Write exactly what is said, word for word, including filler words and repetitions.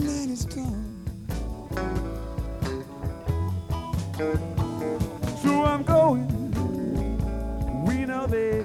night is gone. So I'm going, we know they